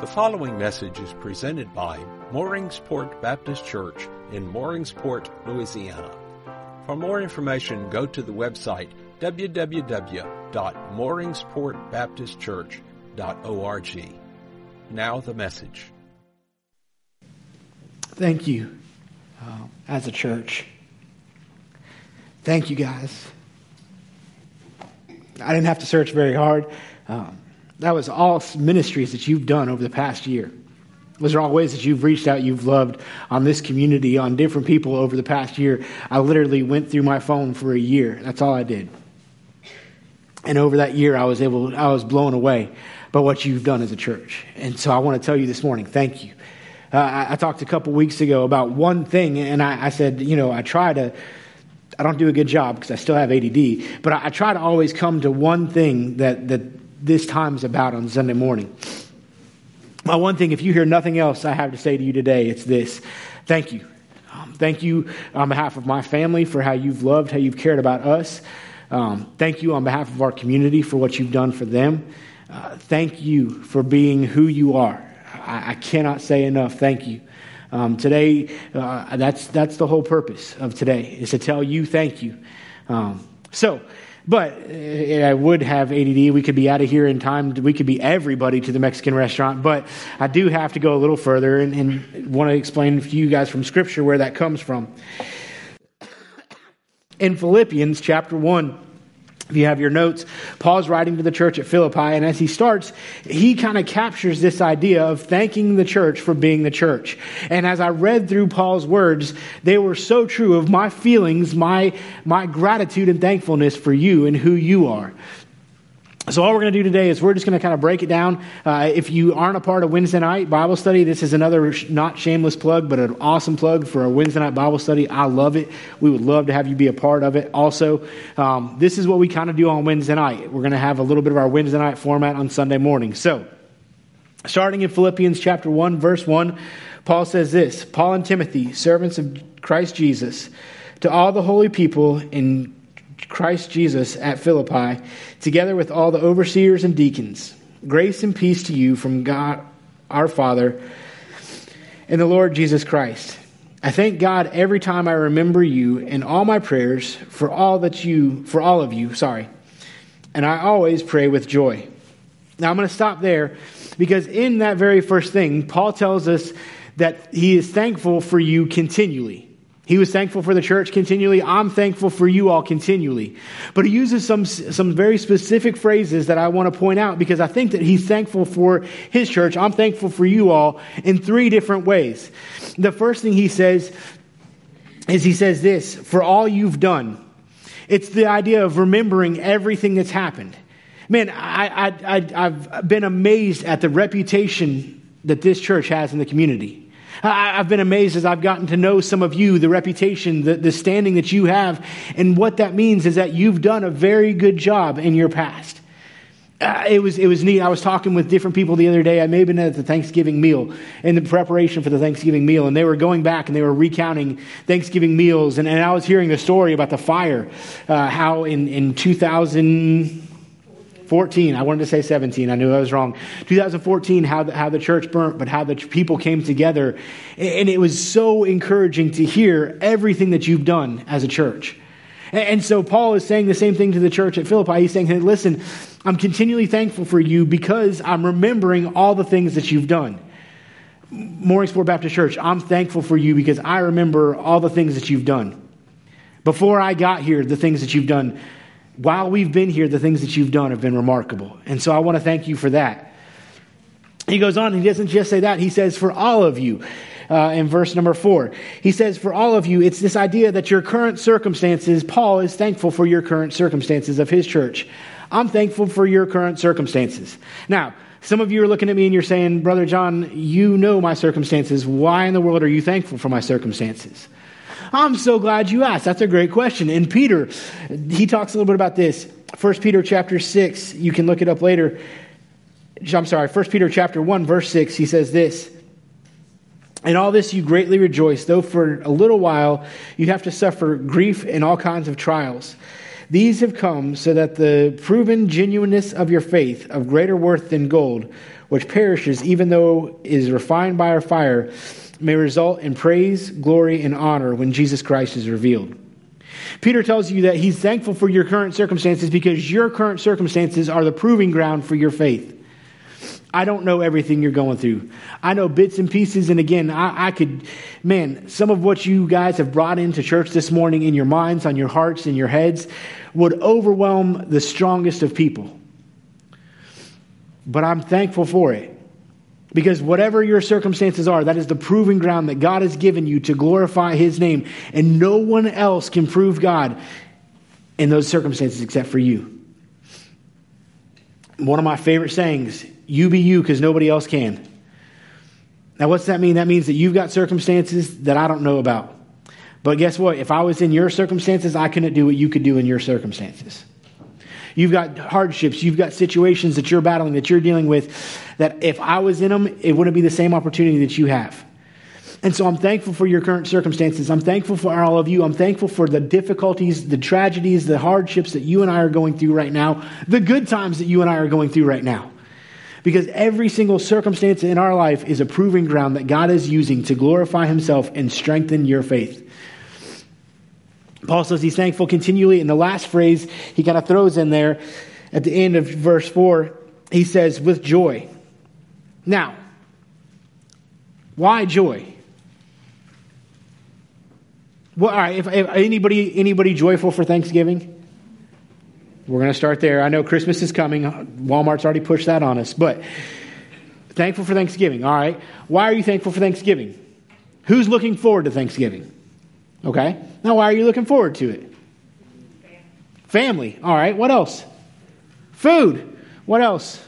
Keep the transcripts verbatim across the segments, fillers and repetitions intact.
The following message is presented by Mooringsport Baptist Church in Mooringsport, Louisiana. For more information, go to the website w w w dot mooringsport baptist church dot org. Now the message. Thank you, uh, as a church. Thank you, guys. I didn't have to search very hard. Um, that was all ministries that you've done over the past year. Those are all ways that you've reached out, you've loved on this community, on different people over the past year. I literally went through my phone for a year. That's all I did. And over that year, I was able, I was blown away by what you've done as a church. And so I want to tell you this morning, thank you. Uh, I, I talked a couple weeks ago about one thing, and I, I said, you know, I try to, I don't do a good job because I still have A D D, but I, I try to always come to one thing that, that this time's about on Sunday morning. My one thing, if you hear nothing else I have to say to you today, it's this. Thank you. Um, thank you on behalf of my family for how you've loved, how you've cared about us. Um, thank you on behalf of our community for what you've done for them. Uh, thank you for being who you are. I, I cannot say enough thank you. Um, today, uh, that's that's the whole purpose of today, is to tell you thank you. Um, so, but uh, I would have A D D. We could be out of here in time. We could be everybody to the Mexican restaurant. But I do have to go a little further and, and want to explain to you guys from Scripture where that comes from. In Philippians chapter one, if you have your notes, Paul's writing to the church at Philippi, and as he starts, he kind of captures this idea of thanking the church for being the church. And as I read through Paul's words, they were so true of my feelings, my, my gratitude and thankfulness for you and who you are. So all we're going to do today is we're just going to kind of break it down. Uh, if you aren't a part of Wednesday night Bible study, this is another sh- not shameless plug, but an awesome plug for a Wednesday night Bible study. I love it. We would love to have you be a part of it. Also, um, this is what we kind of do on Wednesday night. We're going to have a little bit of our Wednesday night format on Sunday morning. So, starting in Philippians chapter one, verse one, Paul says this: Paul and Timothy, servants of Christ Jesus, to all the holy people in Christ Jesus at Philippi, together with all the overseers and deacons. Grace and peace to you from God our Father and the Lord Jesus Christ. I thank God every time I remember you in all my prayers for all that you, for all of you, sorry. And I always pray with joy. Now I'm going to stop there because in that very first thing, Paul tells us that he is thankful for you continually. He was thankful for the church continually. I'm thankful for you all continually. But he uses some some very specific phrases that I want to point out because I think that he's thankful for his church. I'm thankful for you all in three different ways. The first thing he says is he says this: for all you've done. It's the idea of remembering everything that's happened. Man, I, I, I, I've been amazed at the reputation that this church has in the community. I've been amazed as I've gotten to know some of you, the reputation, the, the standing that you have. And what that means is that you've done a very good job in your past. Uh, it was it was neat. I was talking with different people the other day. I may have been at the Thanksgiving meal, in the preparation for the Thanksgiving meal. And they were going back and they were recounting Thanksgiving meals. And, and I was hearing a story about the fire, uh, how in, in two thousand fourteen, I wanted to say seventeen, I knew I was wrong. two thousand fourteen, how the, how the church burnt, but how the people came together. And it was so encouraging to hear everything that you've done as a church. And, and so Paul is saying the same thing to the church at Philippi. He's saying, hey, listen, I'm continually thankful for you because I'm remembering all the things that you've done. Mooringsport Baptist Church, I'm thankful for you because I remember all the things that you've done. Before I got here, the things that you've done. While we've been here, the things that you've done have been remarkable. And so I want to thank you for that. He goes on, and he doesn't just say that. He says, for all of you, uh, in verse number four. He says, for all of you, it's this idea that your current circumstances, Paul is thankful for your current circumstances of his church. I'm thankful for your current circumstances. Now, some of you are looking at me and you're saying, Brother John, you know my circumstances. Why in the world are you thankful for my circumstances? I'm so glad you asked. That's a great question. And Peter, he talks a little bit about this. First Peter chapter six, you can look it up later. I'm sorry, First Peter chapter one, verse six, he says this: in all this you greatly rejoice, though for a little while you have to suffer grief and all kinds of trials. These have come so that the proven genuineness of your faith, of greater worth than gold, which perishes even though is refined by our fire, may result in praise, glory, and honor when Jesus Christ is revealed. Peter tells you that he's thankful for your current circumstances because your current circumstances are the proving ground for your faith. I don't know everything you're going through. I know bits and pieces. And again, I, I could, man, some of what you guys have brought into church this morning in your minds, on your hearts, in your heads, would overwhelm the strongest of people. But I'm thankful for it. Because whatever your circumstances are, that is the proving ground that God has given you to glorify His name. And no one else can prove God in those circumstances except for you. One of my favorite sayings, you be you because nobody else can. Now, what's that mean? That means that you've got circumstances that I don't know about. But guess what? If I was in your circumstances, I couldn't do what you could do in your circumstances. You've got hardships, you've got situations that you're battling, that you're dealing with, that if I was in them, it wouldn't be the same opportunity that you have. And so I'm thankful for your current circumstances. I'm thankful for all of you. I'm thankful for the difficulties, the tragedies, the hardships that you and I are going through right now, the good times that you and I are going through right now. Because every single circumstance in our life is a proving ground that God is using to glorify Himself and strengthen your faith. Paul says he's thankful continually. And the last phrase he kind of throws in there at the end of verse four, he says, with joy. Now, why joy? Well, all right, if, if anybody anybody joyful for Thanksgiving? We're going to start there. I know Christmas is coming. Walmart's already pushed that on us. But thankful for Thanksgiving. All right. Why are you thankful for Thanksgiving? Who's looking forward to Thanksgiving? Okay. Now, why are you looking forward to it? Family. All right. What else? Food. What else?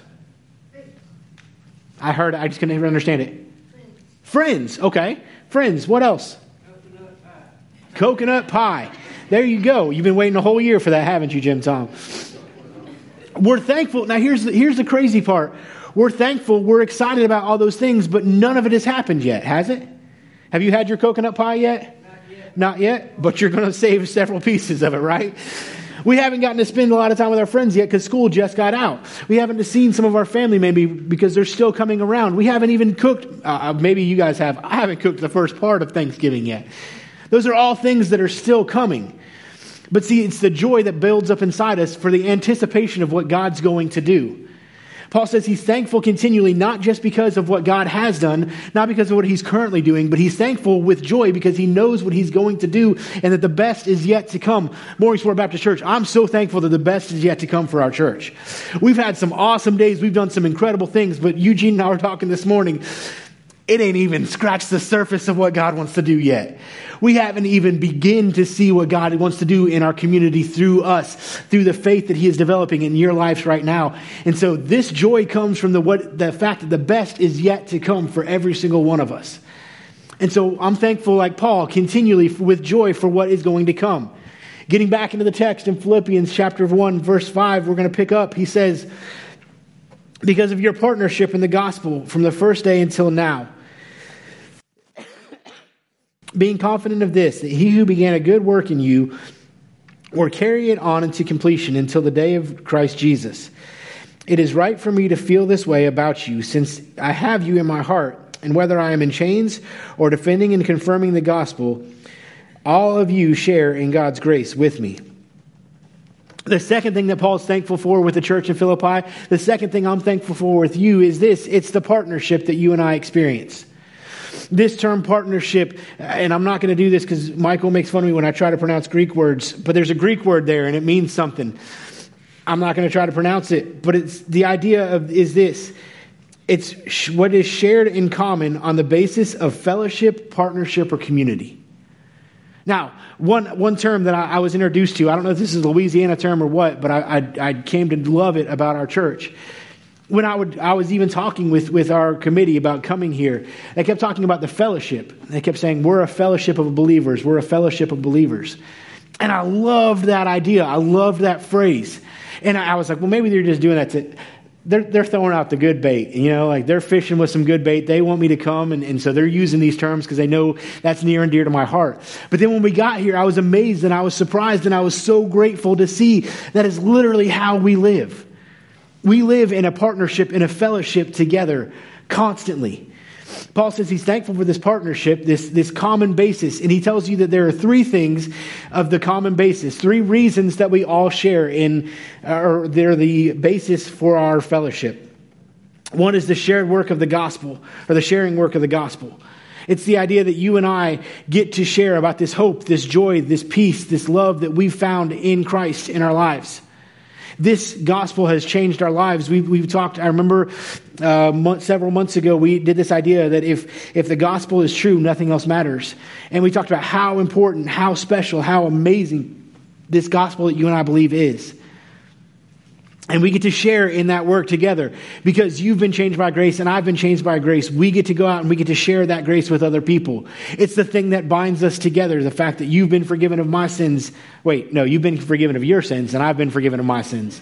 I heard. I just couldn't even understand it. Friends. Okay. Friends. What else? Coconut pie. Coconut pie. There you go. You've been waiting a whole year for that, haven't you, Jim Tom? We're thankful. Now, here's the, here's the crazy part. We're thankful. We're excited about all those things, but none of it has happened yet, has it? Have you had your coconut pie yet? Not yet. Not yet, but you're going to save several pieces of it, right? We haven't gotten to spend a lot of time with our friends yet because school just got out. We haven't seen some of our family maybe because they're still coming around. We haven't even cooked. Uh, maybe you guys have. I haven't cooked the first part of Thanksgiving yet. Those are all things that are still coming. But see, it's the joy that builds up inside us for the anticipation of what God's going to do. Paul says he's thankful continually, not just because of what God has done, not because of what he's currently doing, but he's thankful with joy because he knows what he's going to do and that the best is yet to come. Morningsport Baptist Church, I'm so thankful that the best is yet to come for our church. We've had some awesome days. We've done some incredible things, but Eugene and I were talking this morning. It ain't even scratched the surface of what God wants to do yet. We haven't even begun to see what God wants to do in our community through us, through the faith that He is developing in your lives right now. And so this joy comes from the what the fact that the best is yet to come for every single one of us. And so I'm thankful, like Paul, continually with joy for what is going to come. Getting back into the text in Philippians chapter one, verse five, we're going to pick up. He says, because of your partnership in the gospel from the first day until now, being confident of this, that he who began a good work in you will carry it on into completion until the day of Christ Jesus. It is right for me to feel this way about you, since I have you in my heart, and whether I am in chains or defending and confirming the gospel, all of you share in God's grace with me. The second thing that Paul's thankful for with the church in Philippi, the second thing I'm thankful for with you is this. It's the partnership that you and I experience. This term partnership, and I'm not going to do this because Michael makes fun of me when I try to pronounce Greek words, but there's a Greek word there and it means something. I'm not going to try to pronounce it, but it's the idea of is this. It's what is shared in common on the basis of fellowship, partnership, or community. Now, one one term that I, I was introduced to, I don't know if this is a Louisiana term or what, but I, I, I came to love it about our church. When I would, I was even talking with, with our committee about coming here. They kept talking about the fellowship. They kept saying, we're a fellowship of believers. We're a fellowship of believers. And I loved that idea. I loved that phrase. And I, I was like, well, maybe they're just doing that to... they're, they're throwing out the good bait, you know, like they're fishing with some good bait. They want me to come. And, and so they're using these terms because they know that's near and dear to my heart. But then when we got here, I was amazed and I was surprised and I was so grateful to see that is literally how we live. We live in a partnership, in a fellowship together constantly. Paul says he's thankful for this partnership, this, this common basis. And he tells you that there are three things of the common basis, three reasons that we all share in, or they're the basis for our fellowship. One is the shared work of the gospel, or the sharing work of the gospel. It's the idea that you and I get to share about this hope, this joy, this peace, this love that we've found in Christ in our lives. This gospel has changed our lives. We've, we've talked, I remember uh, month, several months ago, we did this idea that if, if the gospel is true, nothing else matters. And we talked about how important, how special, how amazing this gospel that you and I believe is. And we get to share in that work together because you've been changed by grace and I've been changed by grace. We get to go out and we get to share that grace with other people. It's the thing that binds us together. The fact that you've been forgiven of my sins. Wait, no, you've been forgiven of your sins and I've been forgiven of my sins.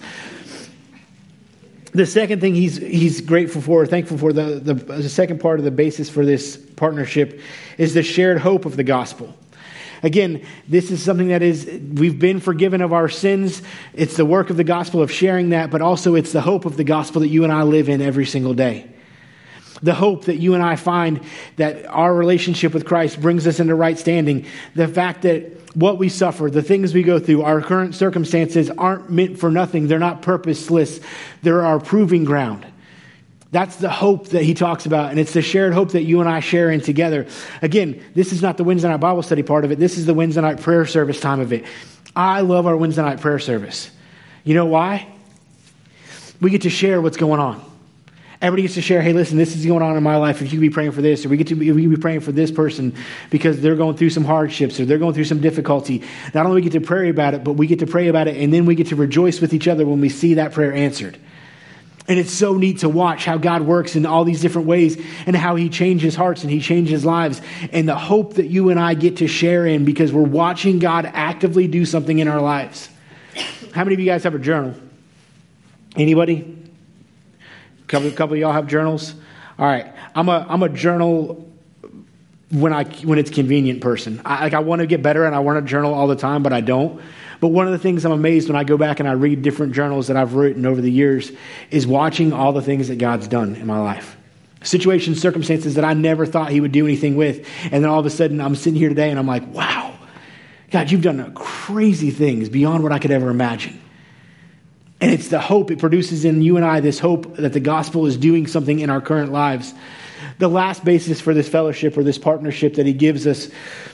The second thing he's he's grateful for, thankful for, the, the, the second part of the basis for this partnership is the shared hope of the gospel. Again, this is something that is, we've been forgiven of our sins. It's the work of the gospel of sharing that, but also it's the hope of the gospel that you and I live in every single day. The hope that you and I find that our relationship with Christ brings us into right standing. The fact that what we suffer, the things we go through, our current circumstances aren't meant for nothing. They're not purposeless. They're our proving ground. That's the hope that he talks about, and it's the shared hope that you and I share in together. Again, this is not the Wednesday night Bible study part of it. This is the Wednesday night prayer service time of it. I love our Wednesday night prayer service. You know why? We get to share what's going on. Everybody gets to share, hey, listen, this is going on in my life. If you could be praying for this, or we get to be, we could be praying for this person because they're going through some hardships or they're going through some difficulty. Not only we get to pray about it, but we get to pray about it, and then we get to rejoice with each other when we see that prayer answered. And it's so neat to watch how God works in all these different ways and how he changes hearts and he changes lives. And the hope that you and I get to share in because we're watching God actively do something in our lives. How many of you guys have a journal? Anybody? A couple, couple of y'all have journals? All right. I'm a, I'm a journal when I, when it's convenient person. I, like I want to get better and I want to journal all the time, but I don't. But one of the things I'm amazed when I go back and I read different journals that I've written over the years is watching all the things that God's done in my life. Situations, circumstances that I never thought he would do anything with. And then all of a sudden I'm sitting here today and I'm like, wow, God, you've done crazy things beyond what I could ever imagine. And it's the hope it produces in you and I, this hope that the gospel is doing something in our current lives. The last basis for this fellowship or this partnership that he gives us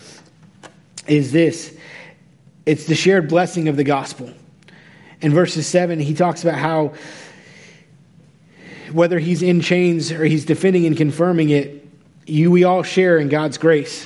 is this. It's the shared blessing of the gospel. In verses seven, he talks about how whether he's in chains or he's defending and confirming it, you we all share in God's grace.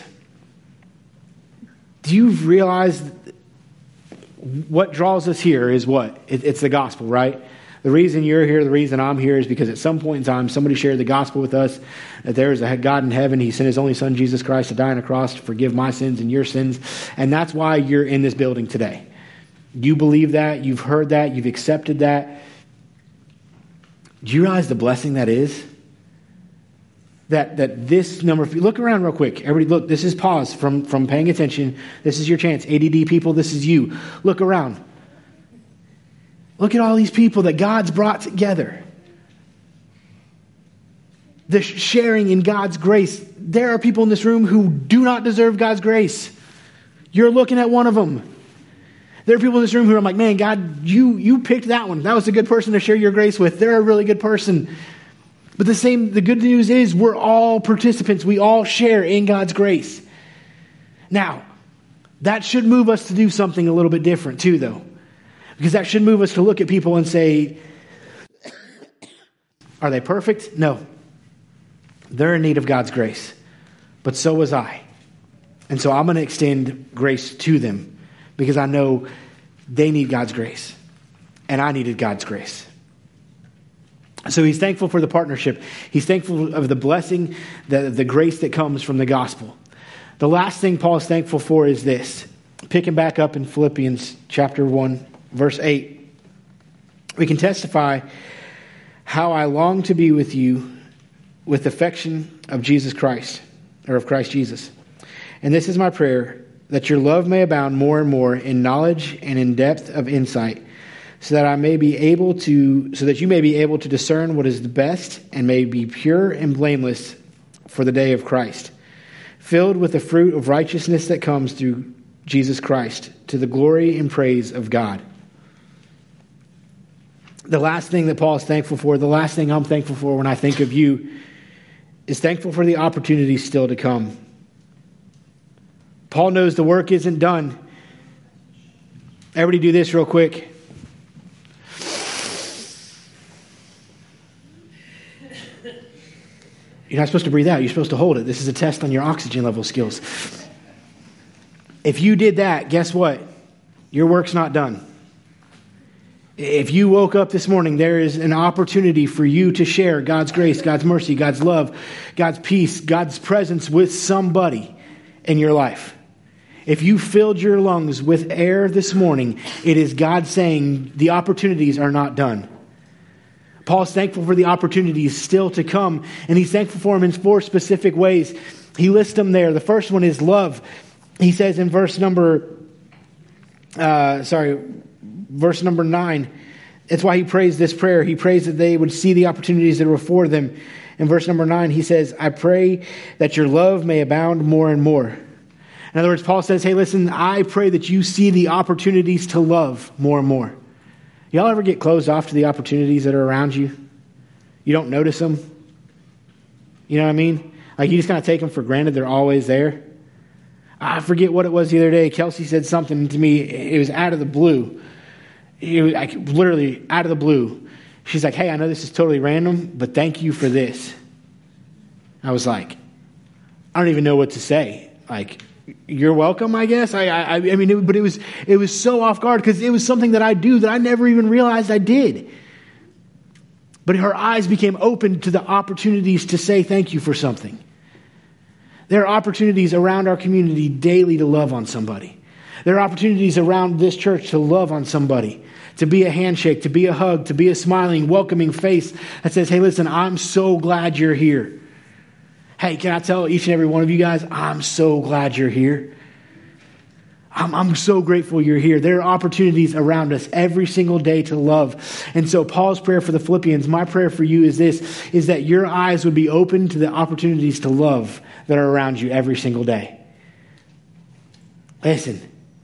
Do you realize what draws us here is what? It, it's the gospel, right? The reason you're here, the reason I'm here is because at some point in time, somebody shared the gospel with us, that there is a God in heaven. He sent his only son, Jesus Christ, to die on a cross to forgive my sins and your sins. And that's why you're in this building today. You believe that. You've heard that. You've accepted that. Do you realize the blessing that is? That that this number, if you look around real quick, everybody look, this is pause from, from paying attention. This is your chance. A D D people, this is you. Look around. Look at all these people that God's brought together. The sharing in God's grace. There are people in this room who do not deserve God's grace. You're looking at one of them. There are people in this room who are like, man, God, you, you picked that one. That was a good person to share your grace with. They're a really good person. But the same, the good news is we're all participants. We all share in God's grace. Now, that should move us to do something a little bit different too, though. Because that should move us to look at people and say, are they perfect? No. They're in need of God's grace. But so was I. And so I'm going to extend grace to them because I know they need God's grace. And I needed God's grace. So he's thankful for the partnership. He's thankful of the blessing, the, the grace that comes from the gospel. The last thing Paul is thankful for is this. Picking back up in Philippians chapter one. Verse eight, we can testify how I long to be with you with affection of Jesus Christ, or of Christ Jesus. And this is my prayer, that your love may abound more and more in knowledge and in depth of insight, so that I may be able to, so that you may be able to discern what is the best and may be pure and blameless for the day of Christ, filled with the fruit of righteousness that comes through Jesus Christ, to the glory and praise of God. The last thing that Paul is thankful for, the last thing I'm thankful for when I think of you, is thankful for the opportunities still to come. Paul knows the work isn't done. Everybody do this real quick. You're not supposed to breathe out. You're supposed to hold it. This is a test on your oxygen level skills. If you did that, guess what? Your work's not done. If you woke up this morning, there is an opportunity for you to share God's grace, God's mercy, God's love, God's peace, God's presence with somebody in your life. If you filled your lungs with air this morning, it is God saying the opportunities are not done. Paul's thankful for the opportunities still to come, and he's thankful for them in four specific ways. He lists them there. The first one is love. He says in verse number, uh, sorry, verse number nine, that's why he prays this prayer. He prays that they would see the opportunities that are before them. In verse number nine, he says, I pray that your love may abound more and more. In other words, Paul says, hey, listen, I pray that you see the opportunities to love more and more. Y'all ever get closed off to the opportunities that are around you? You don't notice them? You know what I mean? Like you just kind of take them for granted. They're always there. I forget what it was the other day. Kelsey said something to me. It was out of the blue. It was like literally out of the blue. She's like, hey, I know this is totally random, but thank you for this. I was like, I don't even know what to say. Like, you're welcome, I guess. I, I, I mean, it, but it was, it was so off guard because it was something that I do that I never even realized I did. But her eyes became open to the opportunities to say thank you for something. There are opportunities around our community daily to love on somebody. There are opportunities around this church to love on somebody, to be a handshake, to be a hug, to be a smiling, welcoming face that says, hey, listen, I'm so glad you're here. Hey, can I tell each and every one of you guys, I'm so glad you're here. I'm, I'm so grateful you're here. There are opportunities around us every single day to love. And so Paul's prayer for the Philippians, my prayer for you is this, is that your eyes would be open to the opportunities to love that are around you every single day. Listen.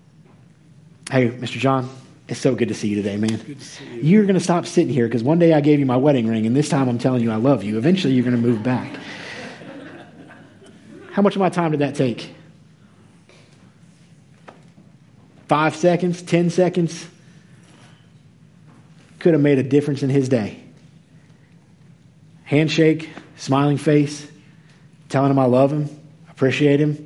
Hey, Mister John, it's so good to see you today, man. Good to see you. You're going to stop sitting here because one day I gave you my wedding ring, and this time I'm telling you I love you. Eventually you're going to move back. How much of my time did that take? Five seconds? Ten seconds? Could have made a difference in his day. Handshake, smiling face, telling him I love him, appreciate him.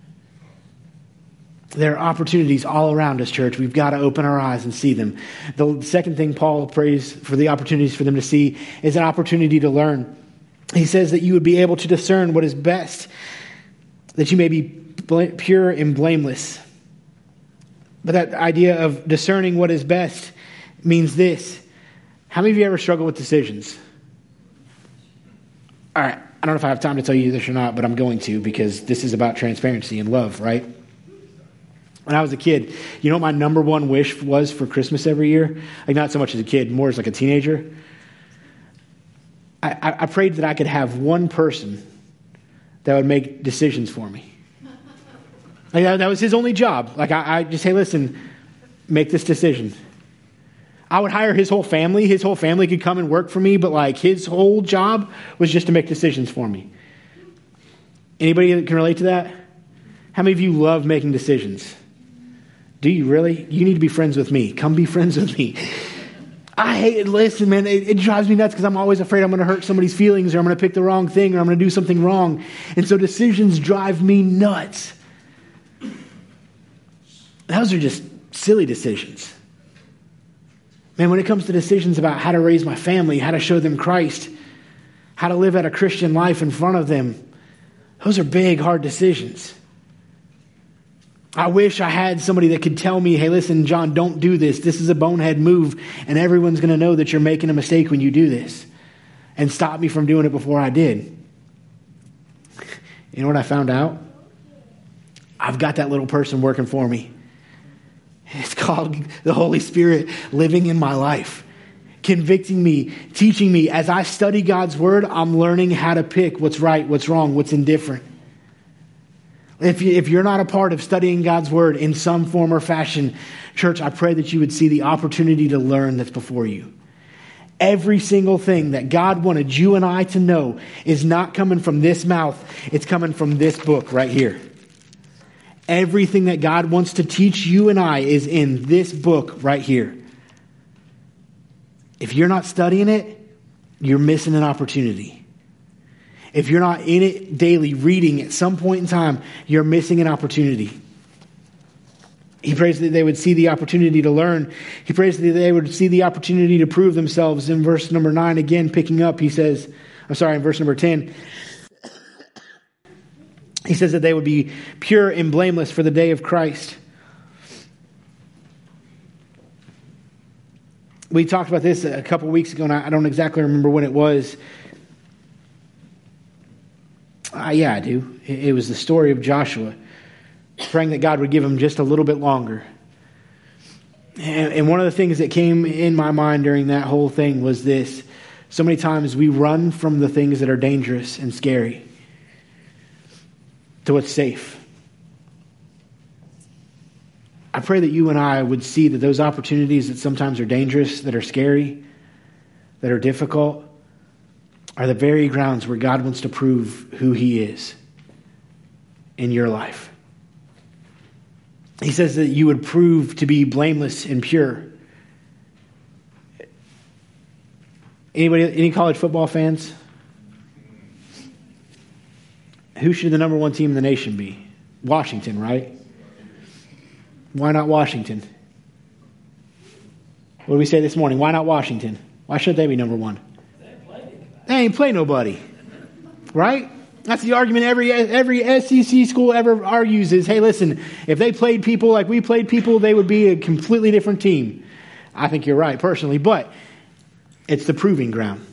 There are opportunities all around us, church. We've got to open our eyes and see them. The second thing Paul prays for the opportunities for them to see is an opportunity to learn. He says that you would be able to discern what is best, that you may be pure and blameless. But that idea of discerning what is best means this. How many of you ever struggle with decisions? All right, I don't know if I have time to tell you this or not, but I'm going to because this is about transparency and love, right? When I was a kid, you know what my number one wish was for Christmas every year? Like not so much as a kid, more as like a teenager. I, I, I prayed that I could have one person that would make decisions for me. Like that, that was his only job. Like I, I just, hey, listen, make this decision. I would hire his whole family. His whole family could come and work for me, but like his whole job was just to make decisions for me. Anybody that can relate to that? How many of you love making decisions? Do you really? You need to be friends with me. Come be friends with me. I hate it. Listen, man, it, it drives me nuts because I'm always afraid I'm going to hurt somebody's feelings or I'm going to pick the wrong thing or I'm going to do something wrong. And so decisions drive me nuts. Those are just silly decisions. Man, when it comes to decisions about how to raise my family, how to show them Christ, how to live out a Christian life in front of them, those are big, hard decisions. I wish I had somebody that could tell me, hey, listen, John, don't do this. This is a bonehead move, and everyone's going to know that you're making a mistake when you do this. and stop me from doing it before I did. You know what I found out? I've got that little person working for me. It's called the Holy Spirit living in my life, convicting me, teaching me. As I study God's word, I'm learning how to pick what's right, what's wrong, what's indifferent. If, you, if you're not a part of studying God's word in some form or fashion, church, I pray that you would see the opportunity to learn that's before you. Every single thing that God wanted you and I to know is not coming from this mouth. It's coming from this book right here. Everything that God wants to teach you and I is in this book right here. If you're not studying it, you're missing an opportunity. If you're not in it daily, reading at some point in time, you're missing an opportunity. He prays that they would see the opportunity to learn. He prays that they would see the opportunity to prove themselves. In verse number nine, again, picking up, he says, I'm sorry, in verse number ten, he says that they would be pure and blameless for the day of Christ. We talked about this a couple weeks ago, and I don't exactly remember when it was. Uh, yeah, I do. It was the story of Joshua, praying that God would give him just a little bit longer. And, and one of the things that came in my mind during that whole thing was this. So many times we run from the things that are dangerous and scary to what's safe. I pray that you and I would see that those opportunities that sometimes are dangerous, that are scary, that are difficult, are the very grounds where God wants to prove who he is in your life. He says that you would prove to be blameless and pure. Anybody, any college football fans? Who should the number one team in the nation be? Washington, right? Why not Washington? What did we say this morning? Why not Washington? Why should they be number one? They ain't play nobody, right? That's the argument every every S E C school ever argues is, hey, listen, if they played people like we played people, they would be a completely different team. I think you're right, personally, but it's the proving ground.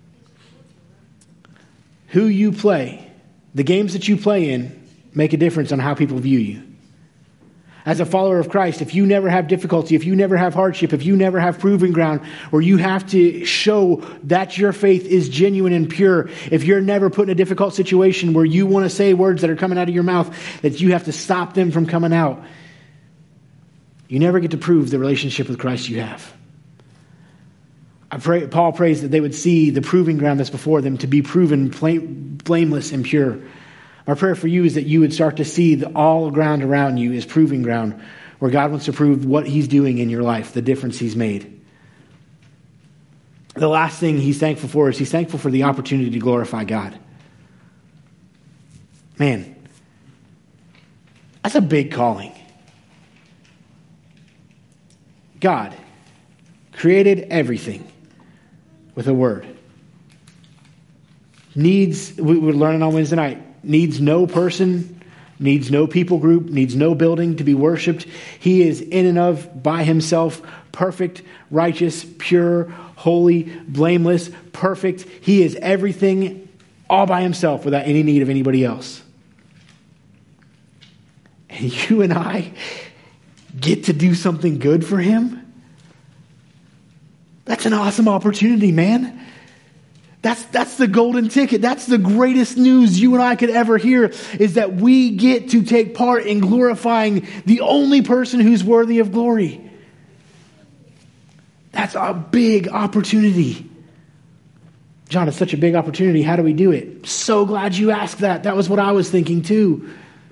Who you play, the games that you play in, make a difference on how people view you. As a follower of Christ, if you never have difficulty, if you never have hardship, if you never have proving ground where you have to show that your faith is genuine and pure, if you're never put in a difficult situation where you want to say words that are coming out of your mouth that you have to stop them from coming out, you never get to prove the relationship with Christ you have. I pray, Paul prays that they would see the proving ground that's before them to be proven blameless and pure. Our prayer for you is that you would start to see the all ground around you is proving ground where God wants to prove what he's doing in your life, the difference he's made. The last thing he's thankful for is he's thankful for the opportunity to glorify God. Man, that's a big calling. God created everything with a word. Needs, we were learning on Wednesday night, needs no person, needs no people group, needs no building to be worshiped. He is in and of, by himself, perfect, righteous, pure, holy, blameless, perfect. He is everything all by himself without any need of anybody else. And you and I get to do something good for him? That's an awesome opportunity, man. That's that's the golden ticket. That's the greatest news you and I could ever hear, is that we get to take part in glorifying the only person who's worthy of glory. That's a big opportunity. John, it's such a big opportunity. How do we do it? So glad you asked that. That was what I was thinking too.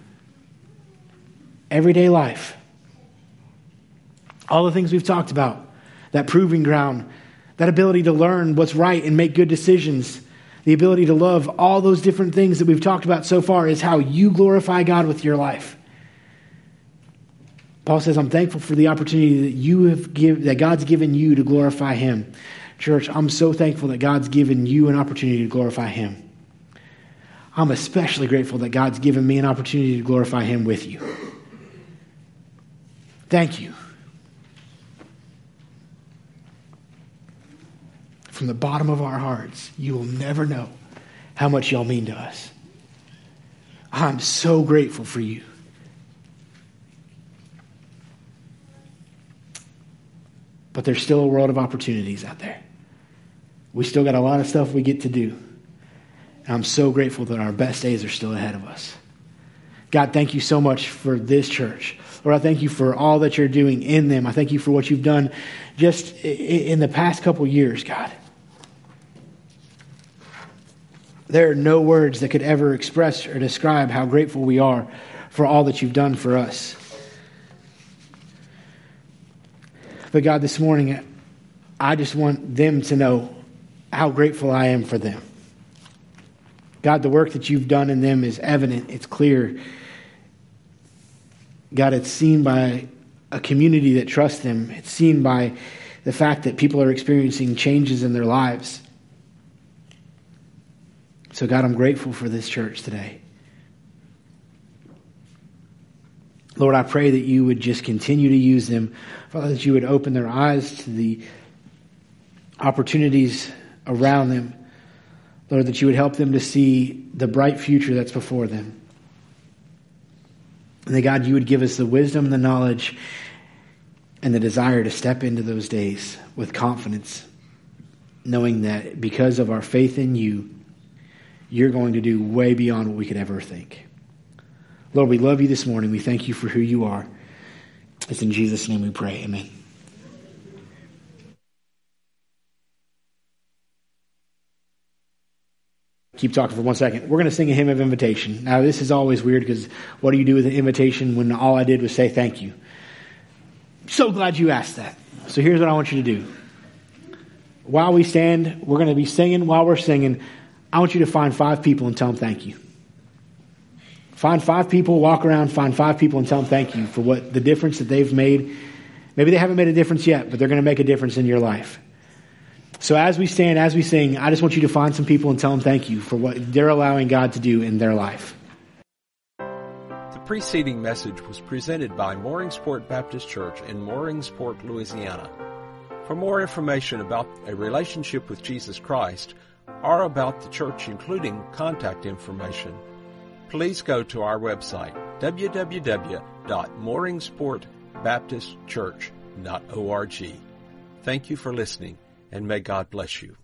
Everyday life. All the things we've talked about. That proving ground. That ability to learn what's right and make good decisions. The ability to love, all those different things that we've talked about so far is how you glorify God with your life. Paul says, I'm thankful for the opportunity that you have give, that God's given you to glorify him. Church, I'm so thankful that God's given you an opportunity to glorify him. I'm especially grateful that God's given me an opportunity to glorify him with you. Thank you. from the bottom of our hearts, you will never know how much y'all mean to us. I'm so grateful for you. But there's still a world of opportunities out there. We still got a lot of stuff we get to do. And I'm so grateful that our best days are still ahead of us. God, thank you so much for this church. Lord, I thank you for all that you're doing in them. I thank you for what you've done just in the past couple years, God. There are no words that could ever express or describe how grateful we are for all that you've done for us. But God, this morning, I just want them to know how grateful I am for them. God, the work that you've done in them is evident. It's clear. God, it's seen by a community that trusts them. It's seen by the fact that people are experiencing changes in their lives. So God, I'm grateful for this church today. Lord, I pray that you would just continue to use them. Father, that you would open their eyes to the opportunities around them. Lord, that you would help them to see the bright future that's before them. And that, God, you would give us the wisdom, the knowledge, and the desire to step into those days with confidence, knowing that because of our faith in you, you're going to do way beyond what we could ever think. Lord, we love you this morning. We thank you for who you are. It's in Jesus' name we pray. Amen. Keep talking for one second. We're going to sing a hymn of invitation. Now, this is always weird because what do you do with an invitation when all I did was say thank you? So glad you asked that. So here's what I want you to do. While we stand, we're going to be singing. While we're singing, I want you to find five people and tell them thank you. Find five people, walk around, find five people and tell them thank you for what the difference that they've made. Maybe they haven't made a difference yet, but they're going to make a difference in your life. So as we stand, as we sing, I just want you to find some people and tell them thank you for what they're allowing God to do in their life. The preceding message was presented by Mooringsport Baptist Church in Mooringsport, Louisiana. For more information about a relationship with Jesus Christ or about the church, including contact information, please go to our website, w w w dot mooringsport baptist church dot org. Thank you for listening, and may God bless you.